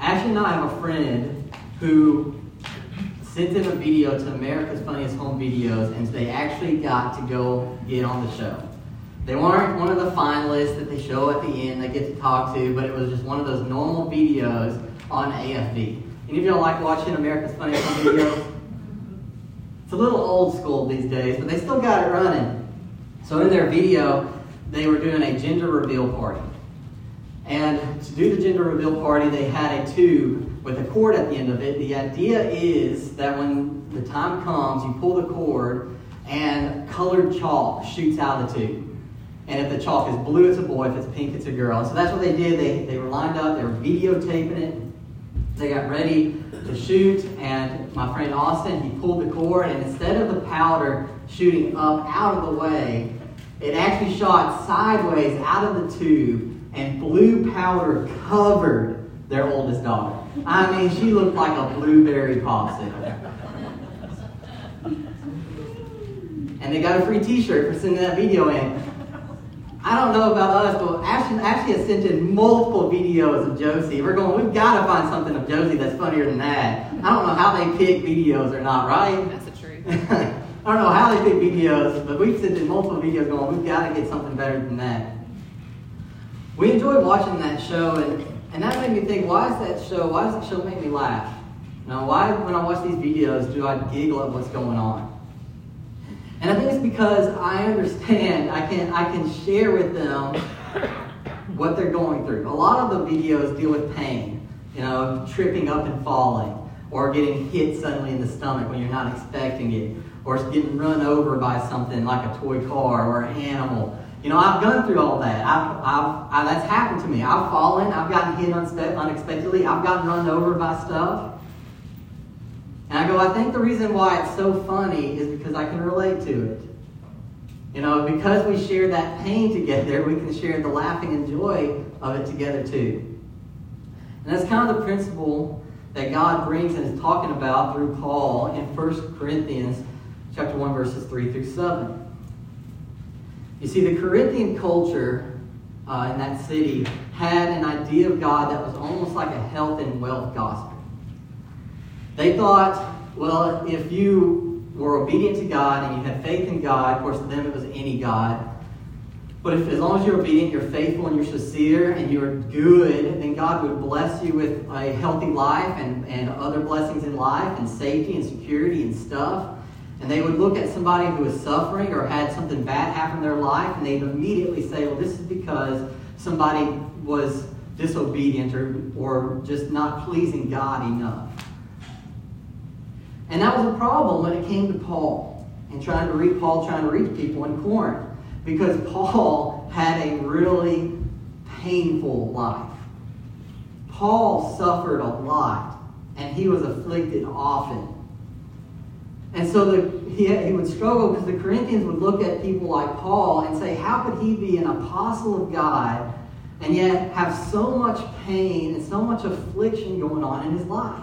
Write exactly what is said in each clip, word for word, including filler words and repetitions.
Ashley and I have a friend who sent in a video to America's Funniest Home Videos, and they actually got to go get on the show. They weren't one of the finalists that they show at the end, they get to talk to, but it was just one of those normal videos on A F V. Any of y'all like watching America's Funniest Home Videos? It's a little old school these days, but they still got it running. So in their video, they were doing a gender reveal party. And to do the gender reveal party, they had a tube with a cord at the end of it. The idea is that when the time comes, you pull the cord and colored chalk shoots out of the tube. And if the chalk is blue, it's a boy. If it's pink, it's a girl. And so that's what they did. They, they were lined up. They were videotaping it. They got ready to shoot. And my friend Austin, he pulled the cord. And instead of the powder shooting up out of the way, it actually shot sideways out of the tube. And blue powder covered their oldest daughter. I mean, she looked like a blueberry popsicle. And they got a free t-shirt for sending that video in. I don't know about us, but Ashley, Ashley has sent in multiple videos of Josie. We're going, we've got to find something of Josie that's funnier than that. I don't know how they pick videos or not, right? That's the truth. I don't know how they pick videos, but we've sent in multiple videos going, we've got to get something better than that. We enjoyed watching that show, and, and that made me think, why is that show, why does that show make me laugh? Now, why, when I watch these videos, do I giggle at what's going on? And I think it's because I understand, I can, I can share with them what they're going through. A lot of the videos deal with pain, you know, tripping up and falling, or getting hit suddenly in the stomach when you're not expecting it, or getting run over by something like a toy car or an animal. You know, I've gone through all that. I've, I've, I, that's happened to me. I've fallen. I've gotten hit unspe- unexpectedly. I've gotten run over by stuff. And I go, I think the reason why it's so funny is because I can relate to it. You know, because we share that pain together, we can share the laughing and joy of it together too. And that's kind of the principle that God brings and is talking about through Paul in First Corinthians chapter one, verses three through seven. You see, the Corinthian culture uh, in that city had an idea of God that was almost like a health and wealth gospel. They thought, well, if you were obedient to God and you had faith in God, of course, to them it was any God. But if, as long as you're obedient, you're faithful and you're sincere and you're good, then God would bless you with a healthy life and, and other blessings in life and safety and security and stuff. And they would look at somebody who was suffering or had something bad happen in their life, and they'd immediately say, well, this is because somebody was disobedient or, or just not pleasing God enough. And that was a problem when it came to Paul and trying to reach Paul trying to reach people in Corinth, because Paul had a really painful life. Paul suffered a lot, and he was afflicted often. And so the, he, he would struggle because the Corinthians would look at people like Paul and say, how could he be an apostle of God and yet have so much pain and so much affliction going on in his life?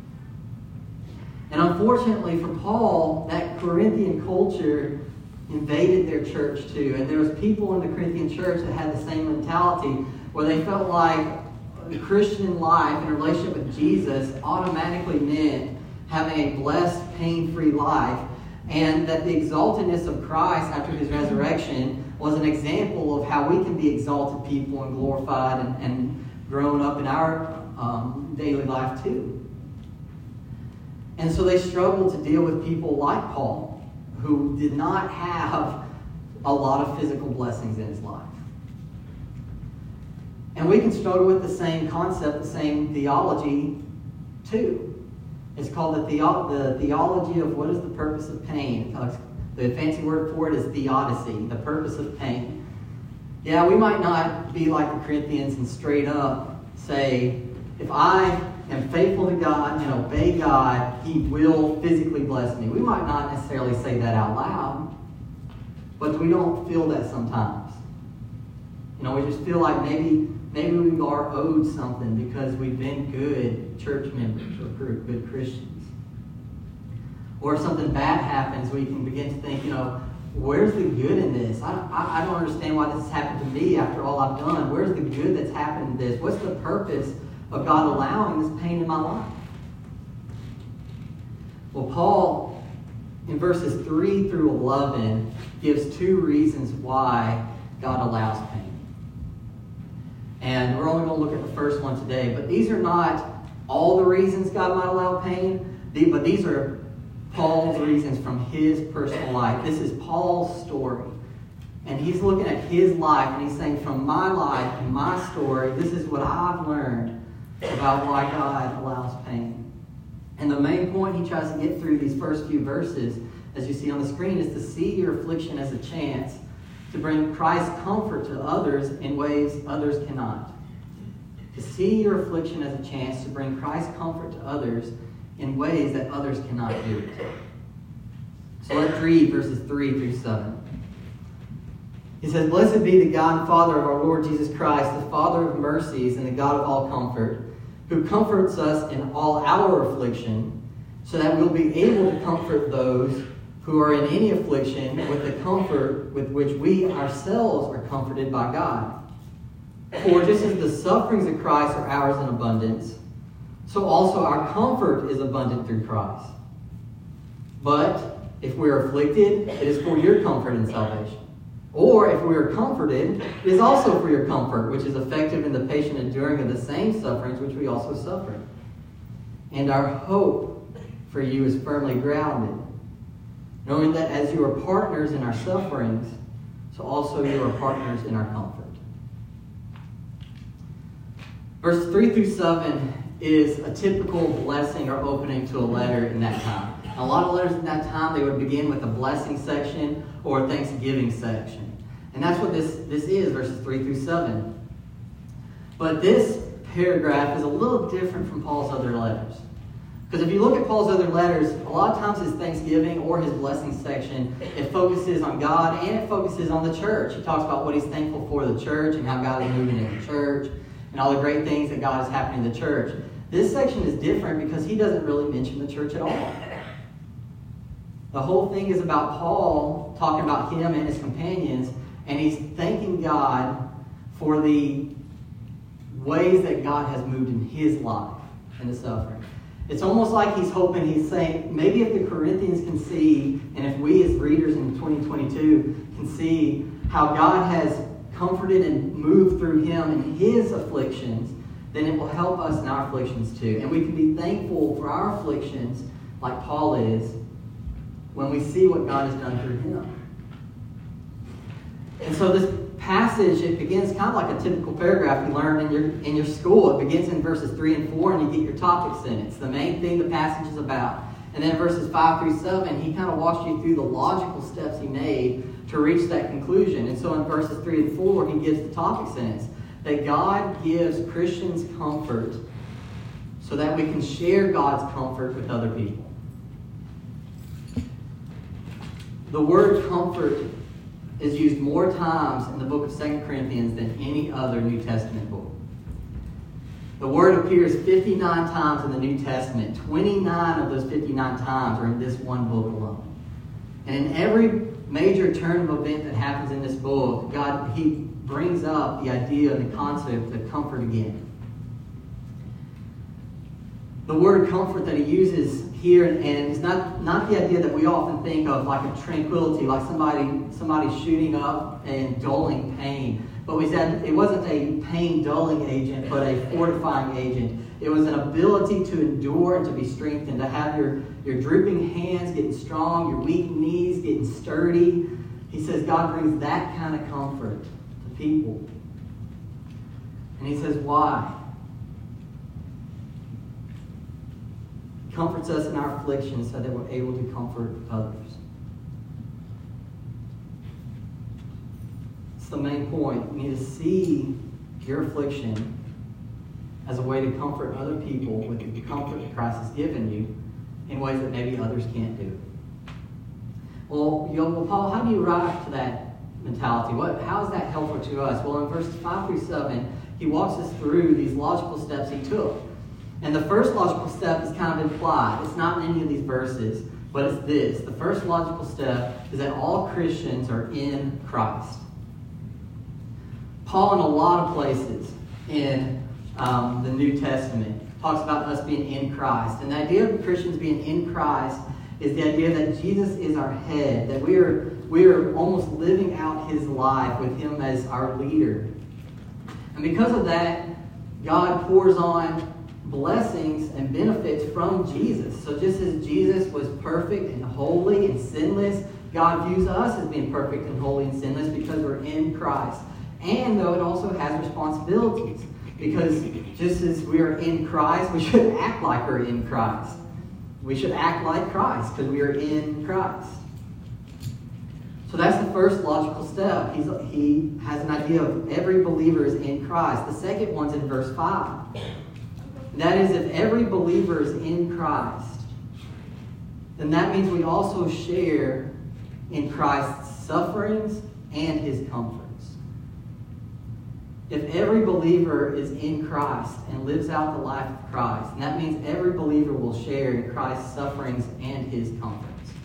And unfortunately for Paul, that Corinthian culture invaded their church too. And there was people in the Corinthian church that had the same mentality where they felt like the Christian life and relationship with Jesus automatically meant having a blessed, pain-free life, and that the exaltedness of Christ after his resurrection was an example of how we can be exalted people and glorified and, and grown up in our um, daily life too. And so they struggled to deal with people like Paul, who did not have a lot of physical blessings in his life. And we can struggle with the same concept, the same theology too. It's called the, theo- the theology of what is the purpose of pain. Uh, the fancy word for it is theodicy, the purpose of pain. Yeah, we might not be like the Corinthians and straight up say, if I am faithful to God and obey God, he will physically bless me. We might not necessarily say that out loud, but we don't feel that sometimes. You know, we just feel like maybe maybe we are owed something because we've been good church members or good Christians. Or if something bad happens, we can begin to think, you know, where's the good in this? I, I, I don't understand why this has happened to me after all I've done. Where's the good that's happened in this? What's the purpose of God allowing this pain in my life? Well, Paul, in verses three through eleven, gives two reasons why God allows pain. And we're only going to look at the first one today, but these are not all the reasons God might allow pain, but these are Paul's reasons from his personal life. This is Paul's story. And he's looking at his life, and he's saying, from my life and my story, this is what I've learned about why God allows pain. And the main point he tries to get through these first few verses, as you see on the screen, is to see your affliction as a chance to bring Christ's comfort to others in ways others cannot. To see your affliction as a chance to bring Christ's comfort to others in ways that others cannot do it. So let's read verses three through seven. He says, "Blessed be the God and Father of our Lord Jesus Christ, the Father of mercies and the God of all comfort, who comforts us in all our affliction, so that we'll be able to comfort those who are in any affliction with the comfort with which we ourselves are comforted by God. For just as the sufferings of Christ are ours in abundance, so also our comfort is abundant through Christ. But if we are afflicted, it is for your comfort and salvation. Or if we are comforted, it is also for your comfort, which is effective in the patient enduring of the same sufferings which we also suffer. And our hope for you is firmly grounded, knowing that as you are partners in our sufferings, so also you are partners in our comfort." Verses three through seven is a typical blessing or opening to a letter in that time. A lot of letters in that time, they would begin with a blessing section or a thanksgiving section. And that's what this, this is, verses three through seven. But this paragraph is a little different from Paul's other letters. Because if you look at Paul's other letters, a lot of times his thanksgiving or his blessing section, it focuses on God and it focuses on the church. He talks about what he's thankful for the church and how God is moving in the church and all the great things that God is happening in the church. This section is different because he doesn't really mention the church at all. The whole thing is about Paul talking about him and his companions, and he's thanking God for the ways that God has moved in his life and the suffering. It's almost like he's hoping, he's saying, maybe if the Corinthians can see, and if we as readers in twenty twenty-two can see how God has comforted and moved through him in his afflictions, then it will help us in our afflictions too. And we can be thankful for our afflictions like Paul is when we see what God has done through him. And so this passage, it begins kind of like a typical paragraph you learn in your in your school. It begins in verses three and four, and you get your topic sentence, the main thing the passage is about. And then verses five through seven, he kind of walks you through the logical steps he made to reach that conclusion. And so in verses three and four, he gives the topic sentence, that God gives Christians comfort so that we can share God's comfort with other people. The word comfort is used more times in the book of Second Corinthians than any other New Testament book. The word appears fifty-nine times in the New Testament. twenty-nine of those fifty-nine times are in this one book alone. And in every major turn of event that happens in this book, God, he brings up the idea and the concept of comfort again. The word comfort that he uses here, and it's not, not the idea that we often think of like a tranquility, like somebody somebody shooting up and dulling pain. But we said it wasn't a pain dulling agent, but a fortifying agent. It was an ability to endure and to be strengthened, to have your, your drooping hands getting strong, your weak knees getting sturdy. He says God brings that kind of comfort to people. And he says, why? He comforts us in our afflictions so that we're able to comfort others. It's the main point. We need to see your affliction as a way to comfort other people with the comfort that Christ has given you in ways that maybe others can't do. Well, you know, well, Paul, how do you arrive to that mentality? What, how is that helpful to us? Well, in verses five through seven, he walks us through these logical steps he took. And the first logical step is kind of implied. It's not in any of these verses, but it's this. The first logical step is that all Christians are in Christ. Paul, in a lot of places in um, the New Testament. It talks about us being in Christ. And the idea of Christians being in Christ is the idea that Jesus is our head, that we are, we are almost living out his life with him as our leader. And because of that, God pours on blessings and benefits from Jesus. So just as Jesus was perfect and holy and sinless, God views us as being perfect and holy and sinless because we're in Christ. And though it also has responsibilities, because just as we are in Christ, we should act like we're in Christ. We should act like Christ because we are in Christ. So that's the first logical step. He's, he has an idea of every believer is in Christ. The second one's in verse five. That is, if every believer is in Christ, then that means we also share in Christ's sufferings and his comforts. If every believer is in Christ and lives out the life of Christ, and that means every believer will share in Christ's sufferings and his comforts.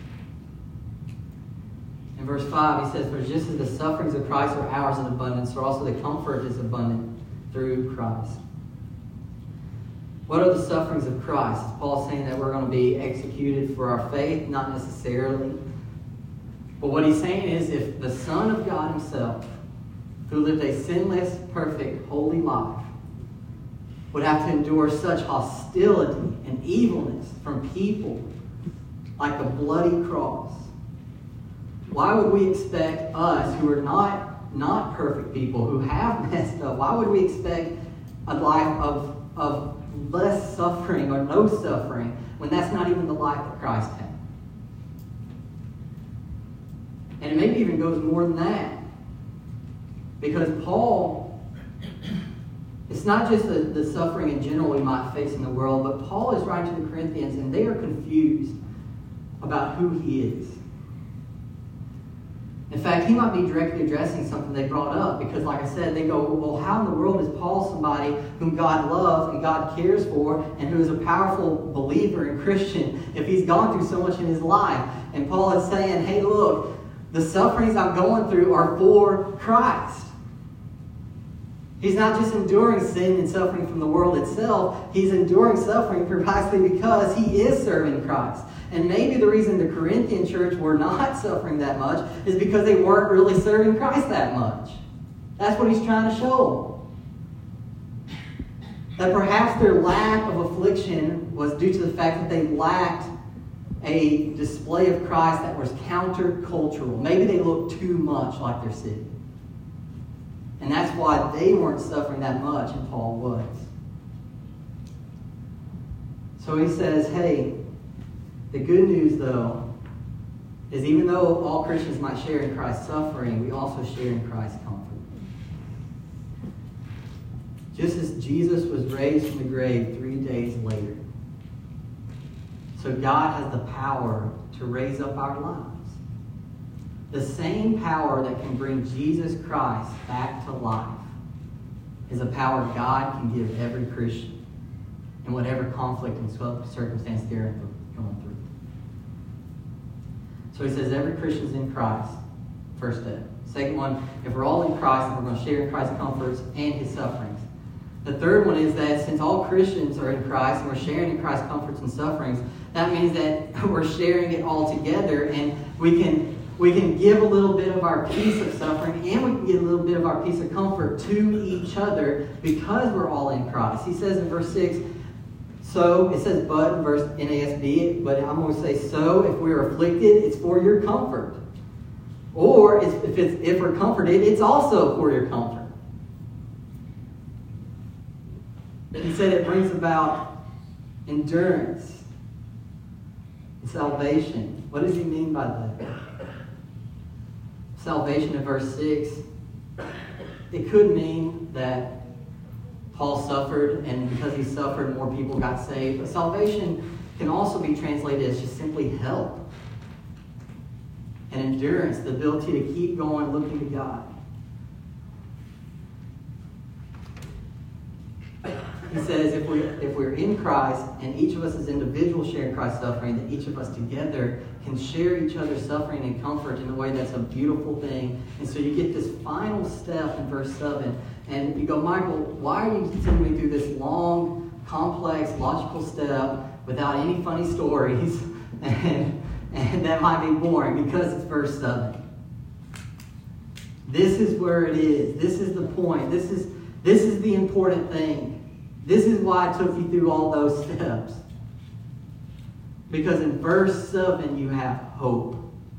In verse five, he says, "For just as the sufferings of Christ are ours in abundance, so also the comfort is abundant through Christ." What are the sufferings of Christ? Is Paul saying that we're going to be executed for our faith? Not necessarily. But what he's saying is, if the Son of God himself, who lived a sinless, perfect, holy life, would have to endure such hostility and evilness from people like the bloody cross, why would we expect us, who are not, not perfect people, who have messed up, why would we expect a life of, of less suffering or no suffering when that's not even the life that Christ had? And it maybe even goes more than that. Because Paul, it's not just the, the suffering in general we might face in the world, but Paul is writing to the Corinthians and they are confused about who he is. In fact, he might be directly addressing something they brought up because, like I said, they go, well, how in the world is Paul somebody whom God loves and God cares for and who is a powerful believer and Christian if he's gone through so much in his life? And Paul is saying, hey, look, the sufferings I'm going through are for Christ. He's not just enduring sin and suffering from the world itself. He's enduring suffering precisely because he is serving Christ. And maybe the reason the Corinthian church were not suffering that much is because they weren't really serving Christ that much. That's what he's trying to show them. That perhaps their lack of affliction was due to the fact that they lacked a display of Christ that was countercultural. Maybe they looked too much like their city. And that's why they weren't suffering that much and Paul was. So he says, hey, the good news, though, is even though all Christians might share in Christ's suffering, we also share in Christ's comfort. Just as Jesus was raised from the grave three days later, so God has the power to raise up our lives. The same power that can bring Jesus Christ back to life is a power God can give every Christian in whatever conflict and circumstance they're going through. So he says every Christian's in Christ. First step. Second one, if we're all in Christ, then we're going to share in Christ's comforts and his sufferings. The third one is that since all Christians are in Christ and we're sharing in Christ's comforts and sufferings, that means that we're sharing it all together, and we can we can give a little bit of our piece of suffering and we can give a little bit of our piece of comfort to each other because we're all in Christ. He says in verse six, so, it says but in verse N A S B, but I'm going to say so, if we're afflicted, it's for your comfort. Or if, it's, if we're comforted, it's also for your comfort. He said it brings about endurance and salvation. What does he mean by that? Salvation in verse six, it could mean that Paul suffered, and because he suffered, more people got saved. But salvation can also be translated as just simply help and endurance, the ability to keep going, looking to God. He says if we're, if we're in Christ and each of us as individuals share in Christ's suffering, that each of us together can share each other's suffering and comfort in a way that's a beautiful thing. And so you get this final step in verse seven. And you go, Michael, why are you sending me through this long, complex, logical step without any funny stories? and, and that might be boring, because it's verse seven. This is where it is. This is the point. This is, this is the important thing. This is why I took you through all those steps. Because in verse seven you have hope.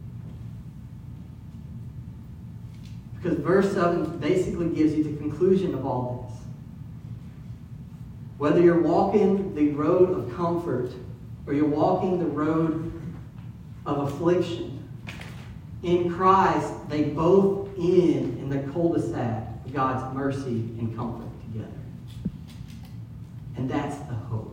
Because verse seven basically gives you the conclusion of all this. Whether you're walking the road of comfort or you're walking the road of affliction, in Christ they both end in the cul-de-sac of God's mercy and comfort together. And that's the hope.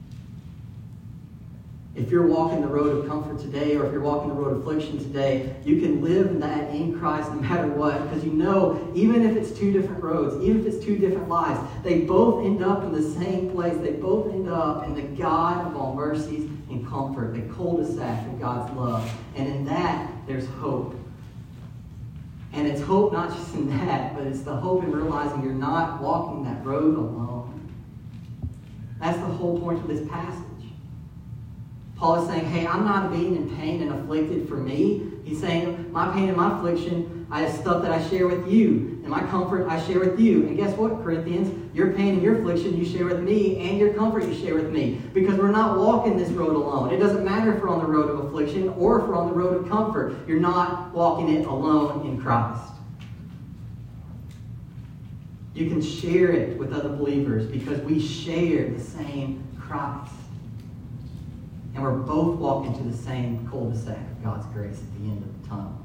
If you're walking the road of comfort today, or if you're walking the road of affliction today, you can live in that in Christ no matter what, because you know, even if it's two different roads, even if it's two different lives, they both end up in the same place. They both end up in the God of all mercies and comfort, the cul-de-sac of God's love. And in that, there's hope. And it's hope not just in that, but it's the hope in realizing you're not walking that road alone. That's the whole point of this passage. Paul is saying, hey, I'm not being in pain and afflicted for me. He's saying, my pain and my affliction, I have stuff that I share with you. And my comfort, I share with you. And guess what, Corinthians? Your pain and your affliction, you share with me. And your comfort, you share with me. Because we're not walking this road alone. It doesn't matter if we're on the road of affliction or if we're on the road of comfort. You're not walking it alone in Christ. You can share it with other believers because we share the same Christ. And we're both walking to the same cul-de-sac of God's grace at the end of the tunnel.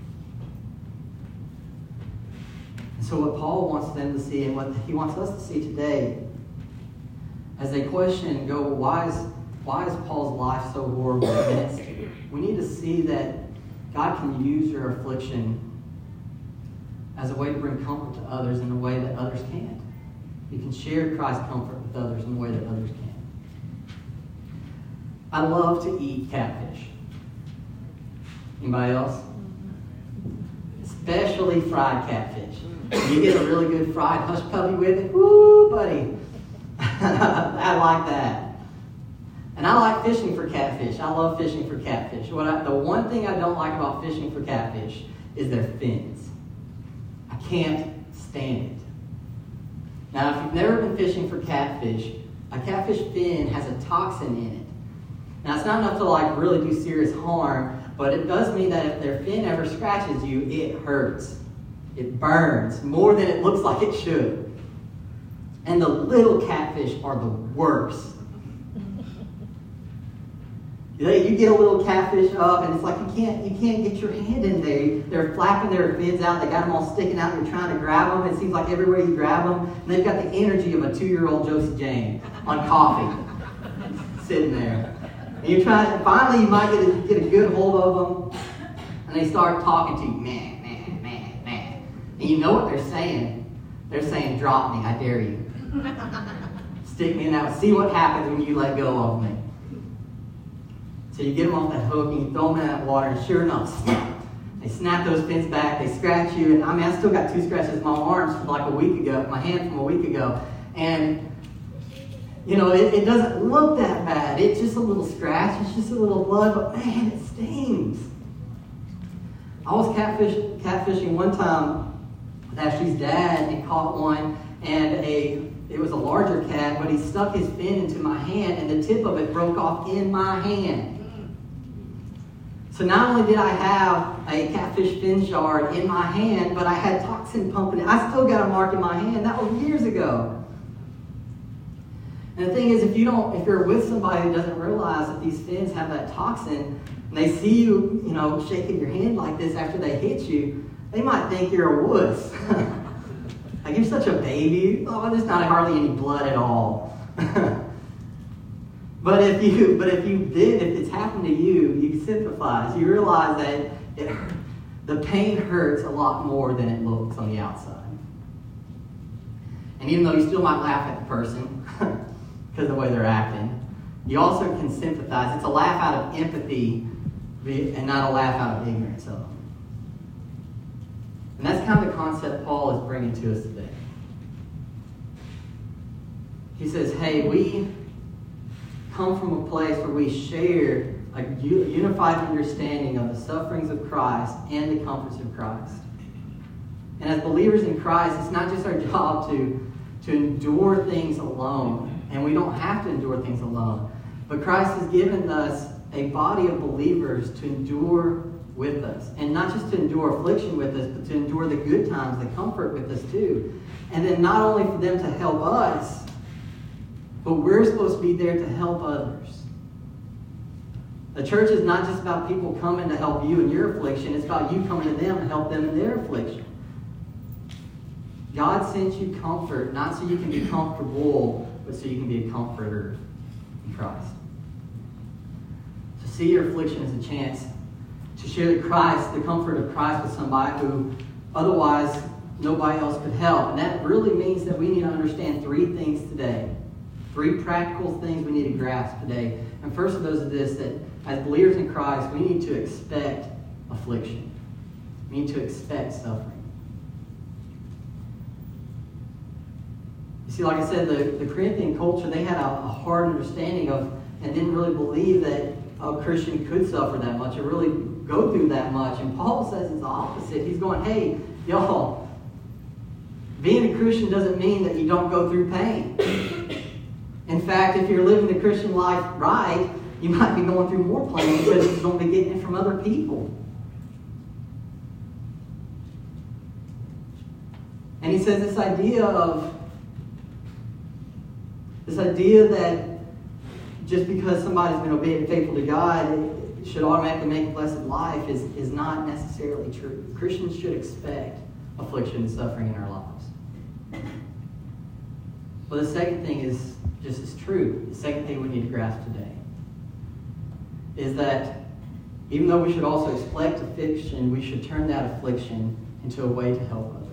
And so what Paul wants them to see, and what he wants us to see today, as they question and go, well, why is, why is Paul's life so horrible? And it's, we need to see that God can use your affliction as a way to bring comfort to others in a way that others can't. You can share Christ's comfort with others in a way that others can't. I love to eat catfish. Anybody else? Especially fried catfish. You get a really good fried hush puppy with it. Woo, buddy. I like that. And I like fishing for catfish. I love fishing for catfish. What I, the one thing I don't like about fishing for catfish is their fins. I can't stand it. Now, if you've never been fishing for catfish, a catfish fin has a toxin in it. Now, it's not enough to like really do serious harm, but it does mean that if their fin ever scratches you, it hurts. It burns more than it looks like it should. And the little catfish are the worst. You get a little catfish up, and it's like you can't you can't get your hand in there. They're flapping their fins out. They got them all sticking out. You're trying to grab them. It seems like everywhere you grab them, and they've got the energy of a two-year-old Josie Jane on coffee, sitting there. And you're trying. And finally, you might get a, get a good hold of them, and they start talking to you, man, man, man, man. And you know what they're saying? They're saying, "Drop me, I dare you. Stick me in that. See what happens when you let go of me." So you get them off that hook and you throw them in that water, and sure enough, snap. They snap those fins back, they scratch you, and I mean, I still got two scratches on my arms from like a week ago, my hand from a week ago. And, you know, it, it doesn't look that bad. It's just a little scratch, it's just a little blood, but man, it stings. I was catfish, catfishing one time with Ashley's dad and caught one, and a it was a larger cat, but he stuck his fin into my hand, and the tip of it broke off in my hand. So not only did I have a catfish fin shard in my hand, but I had toxin pumping it. I still got a mark in my hand. That was years ago. And the thing is, if you don't, if you're with somebody who doesn't realize that these fins have that toxin, and they see you, you know, shaking your hand like this after they hit you, they might think you're a wuss. Like, you're such a baby. Oh, there's not hardly any blood at all. But if you, but if you did, if it's happened to you, you sympathize. You realize that it, the pain hurts a lot more than it looks on the outside. And even though you still might laugh at the person because of the way they're acting, you also can sympathize. It's a laugh out of empathy and not a laugh out of ignorance of them. And that's kind of the concept Paul is bringing to us today. he says, hey, we come from a place where we share a unified understanding of the sufferings of Christ and the comforts of Christ. And as believers in Christ, it's not just our job to, to endure things alone. And we don't have to endure things alone. But Christ has given us a body of believers to endure with us. And not just to endure affliction with us, but to endure the good times, the comfort with us too. And then not only for them to help us, but we're supposed to be there to help others. The church is not just about people coming to help you in your affliction. It's about you coming to them to help them in their affliction. God sent you comfort, not so you can be comfortable, but so you can be a comforter in Christ. So see your affliction as a chance to share the Christ, the comfort of Christ with somebody who otherwise nobody else could help. And that really means that we need to understand three things today. Three practical things we need to grasp today. And first of those is this, that as believers in Christ, we need to expect affliction. We need to expect suffering. You see, like I said, the, the Corinthian culture, they had a, a hard understanding of, and didn't really believe that a Christian could suffer that much or really go through that much. And Paul says it's the opposite. He's going, hey, y'all, being a Christian doesn't mean that you don't go through pain. In fact, if you're living the Christian life right, you might be going through more pain because you're going to be getting it from other people. And he says this idea of, this idea that just because somebody's been obedient and faithful to God, it should automatically make a blessed life is, is not necessarily true. Christians should expect affliction and suffering in our lives. But the second thing is just as true. The second thing we need to grasp today is that even though we should also expect affliction, we should turn that affliction into a way to help others.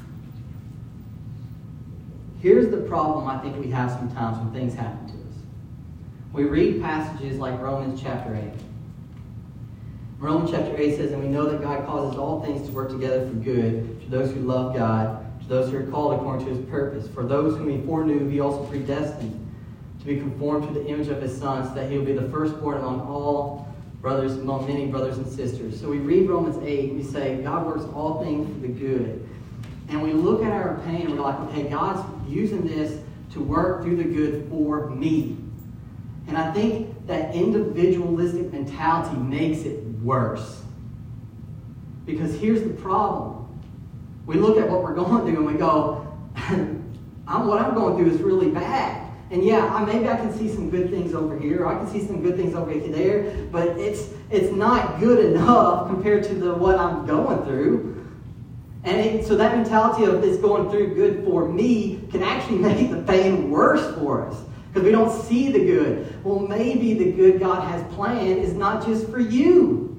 Here's the problem I think we have sometimes when things happen to us. We read passages like Romans chapter eight. Romans chapter eight says, and we know that God causes all things to work together for good to those who love God, to those who are called according to his purpose. For those whom he foreknew, he also predestined to be conformed to the image of his Son, so that he will be the firstborn among all brothers, among many brothers and sisters. So we read Romans eight, and we say, God works all things for the good. And we look at our pain, and we're like, okay, God's using this to work through the good for me. And I think that individualistic mentality makes it worse. Because here's the problem. We look at what we're going through and we go, I'm, what I'm going through is really bad. And yeah, I, maybe I can see some good things over here, or I can see some good things over there, but it's it's not good enough compared to the what I'm going through. And it, so that mentality of this going through good for me can actually make the pain worse for us. Because we don't see the good. Well, maybe the good God has planned is not just for you.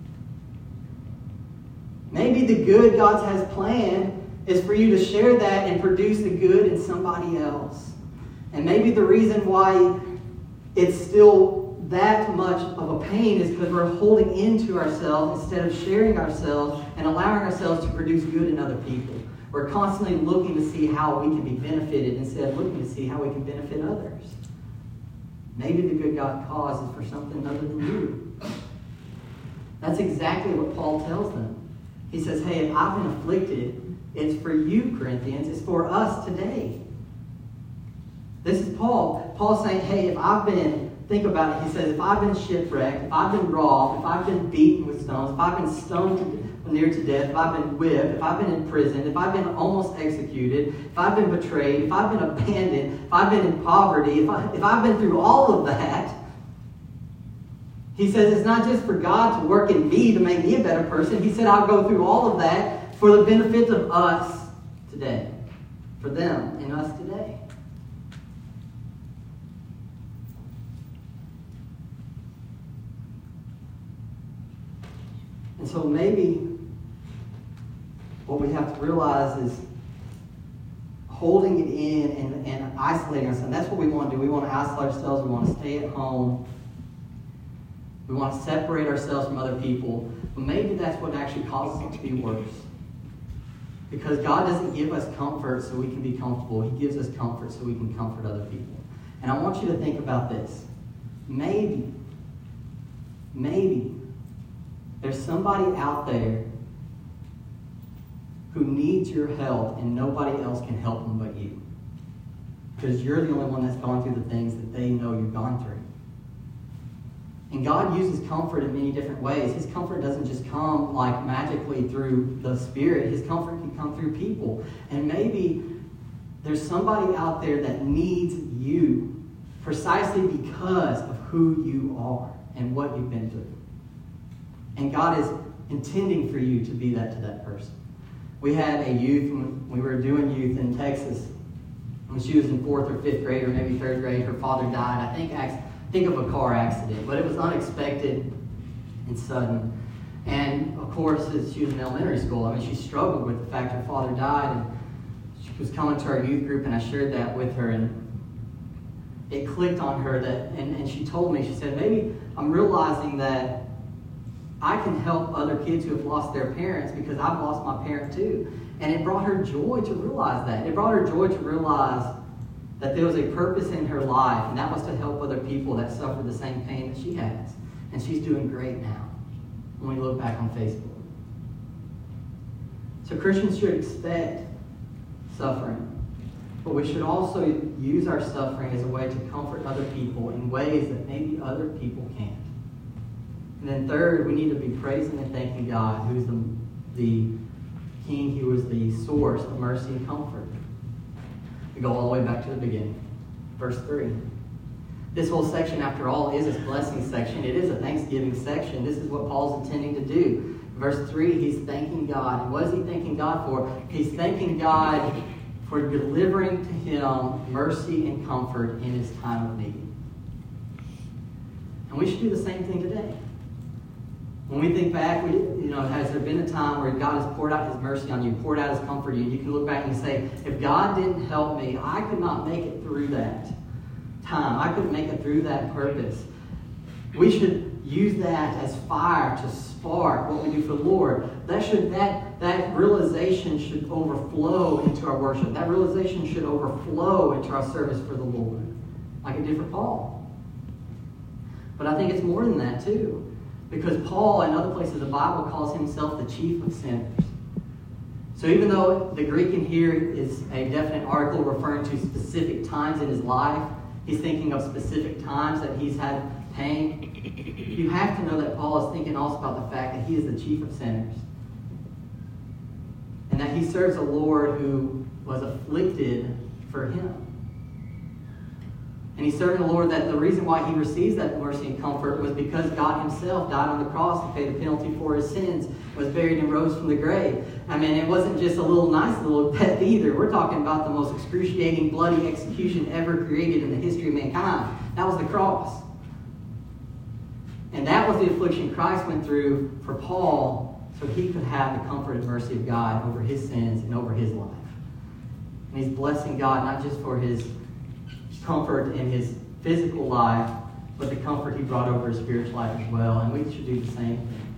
Maybe the good God has planned is for you to share that and produce the good in somebody else. And maybe the reason why it's still that much of a pain is because we're holding into ourselves instead of sharing ourselves and allowing ourselves to produce good in other people. We're constantly looking to see how we can be benefited instead of looking to see how we can benefit others. Maybe the good God cause is for something other than you. That's exactly what Paul tells them. He says, hey, if I've been afflicted, it's for you, Corinthians. It's for us today. This is Paul. Paul's saying, hey, if I've been, think about it. He says, if I've been shipwrecked, if I've been robbed, if I've been beaten with stones, if I've been stoned to, near to death, if I've been whipped, if I've been in prison, if I've been almost executed, if I've been betrayed, if I've been abandoned, if I've been in poverty, if, I, if I've been through all of that, he says it's not just for God to work in me to make me a better person. He said I'll go through all of that for the benefit of us today. For them and us today. And so maybe what we have to realize is holding it in and, and isolating ourselves. That's what we want to do. We want to isolate ourselves. We want to stay at home. We want to separate ourselves from other people. But maybe that's what actually causes it to be worse. Because God doesn't give us comfort so we can be comfortable. He gives us comfort so we can comfort other people. And I want you to think about this. Maybe, maybe there's somebody out there who needs your help and nobody else can help them but you. Because you're the only one that's gone through the things that they know you've gone through. And God uses comfort in many different ways. His comfort doesn't just come like magically through the Spirit. His comfort can come through people. And maybe there's somebody out there that needs you precisely because of who you are and what you've been through. And God is intending for you to be that to that person. We had a youth, when we were doing youth in Texas, when she was in fourth or fifth grade or maybe third grade, her father died. I think think of a car accident, but it was unexpected and sudden. And of course, as she was in elementary school, I mean, she struggled with the fact her father died, and she was coming to our youth group, and I shared that with her, and it clicked on her that, and, and she told me, she said, maybe I'm realizing that I can help other kids who have lost their parents because I've lost my parent too. And it brought her joy to realize that. It brought her joy to realize that there was a purpose in her life, and that was to help other people that suffer the same pain that she has. And she's doing great now when we look back on Facebook. So Christians should expect suffering, but we should also use our suffering as a way to comfort other people in ways that maybe other people can't. And then third, we need to be praising and thanking God, who's the, the King who is the source of mercy and comfort. We go all the way back to the beginning. Verse three. This whole section, after all, is a blessing section. It is a thanksgiving section. This is what Paul's intending to do. Verse three, he's thanking God. And what is he thanking God for? He's thanking God for delivering to him mercy and comfort in his time of need. And we should do the same thing today. When we think back, we, you know, has there been a time where God has poured out his mercy on you, poured out his comfort on you? You can look back and say, if God didn't help me, I could not make it through that time. I couldn't make it through that purpose. We should use that as fire to spark what we do for the Lord. That should that that realization should overflow into our worship. That realization should overflow into our service for the Lord, like it did for Paul. But I think it's more than that too. Because Paul, in other places of the Bible, calls himself the chief of sinners. So even though the Greek in here is a definite article referring to specific times in his life, he's thinking of specific times that he's had pain, you have to know that Paul is thinking also about the fact that he is the chief of sinners. And that he serves a Lord who was afflicted for him. And he's serving the Lord that the reason why he receives that mercy and comfort was because God himself died on the cross to pay the penalty for his sins, was buried and rose from the grave. I mean, it wasn't just a little nice little death either. We're talking about the most excruciating, bloody execution ever created in the history of mankind. That was the cross. And that was the affliction Christ went through for Paul so he could have the comfort and mercy of God over his sins and over his life. And he's blessing God not just for his comfort in his physical life, but the comfort he brought over his spiritual life as well. And we should do the same thing.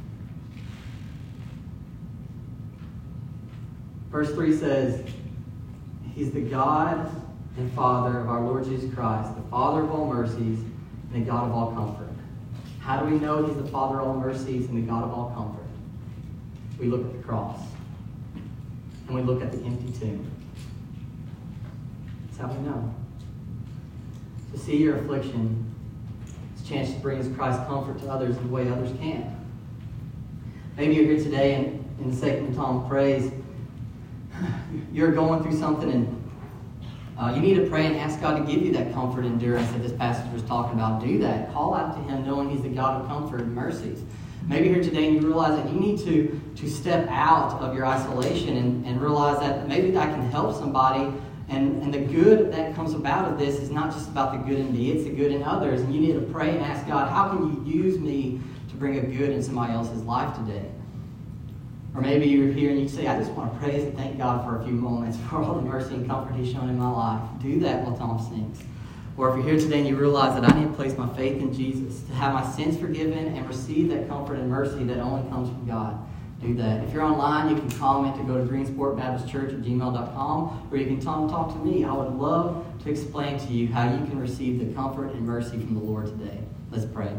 Verse three says, he's the God and Father of our Lord Jesus Christ, the Father of all mercies and the God of all comfort. How do we know he's the Father of all mercies and the God of all comfort? We look at the cross. And we look at the empty tomb. That's how we know. To see your affliction is a chance to bring Christ's comfort to others in the way others can't. Maybe you're here today and in the second Psalm of praise, you're going through something and uh, you need to pray and ask God to give you that comfort and endurance that this passage was talking about. Do that. Call out to him knowing he's the God of comfort and mercies. Maybe here today and you realize that you need to, to step out of your isolation and, and realize that maybe I can help somebody. And, and the good that comes about of this is not just about the good in me, it's the good in others. And you need to pray and ask God, how can you use me to bring a good in somebody else's life today? Or maybe you're here and you say, I just want to praise and thank God for a few moments for all the mercy and comfort he's shown in my life. Do that while Tom sings. Or if you're here today and you realize that I need to place my faith in Jesus, to have my sins forgiven and receive that comfort and mercy that only comes from God, do that. If you're online, you can comment to go to greensport baptist church at gmail dot com, or you can talk, talk to me. I would love to explain to you how you can receive the comfort and mercy from the Lord today. Let's pray.